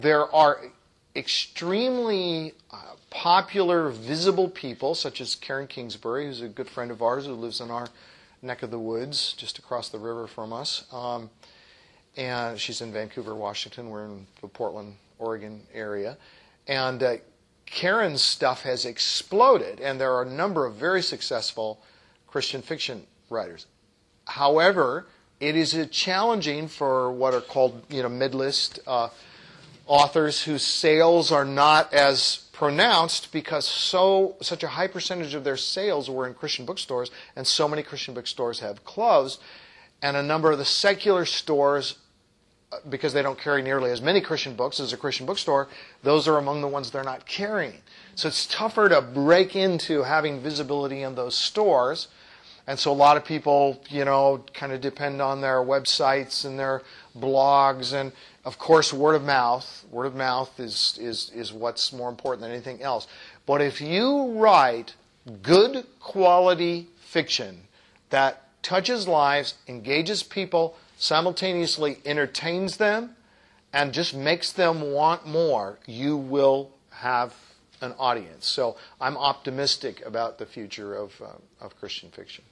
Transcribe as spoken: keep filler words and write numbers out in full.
There are extremely uh, popular, visible people, such as Karen Kingsbury, who's a good friend of ours who lives in our neck of the woods, just across the river from us. Um, and she's in Vancouver, Washington. We're in the Portland, Oregon area. And uh, Karen's stuff has exploded, and there are a number of very successful Christian fiction writers. However, it is uh, challenging for what are called, you know, mid-list uh, authors whose sales are not as pronounced because so such a high percentage of their sales were in Christian bookstores, and so many Christian bookstores have closed, and a number of the secular stores, because they don't carry nearly as many Christian books as a Christian bookstore, those are among the ones they're not carrying. So it's tougher to break into having visibility in those stores. And so a lot of people, you know, kind of depend on their websites and their blogs, and of course word of mouth. Word of mouth is, is, is what's more important than anything else. But if you write good quality fiction that touches lives, engages people, simultaneously entertains them, and just makes them want more, you will have an audience. So I'm optimistic about the future of, uh, of Christian fiction.